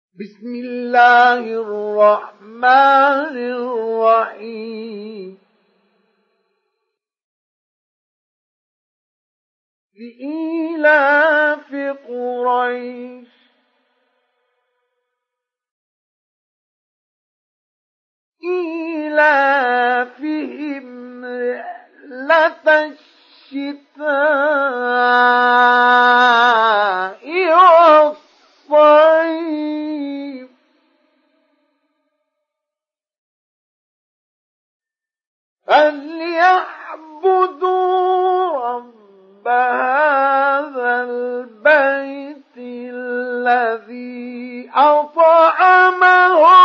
بسم الله الرحمن الرحيم لإيلاف قريش إيلافهم رحلة الشتاء والصيف فليعبدوا رب هذا البيت الذي أطعمهم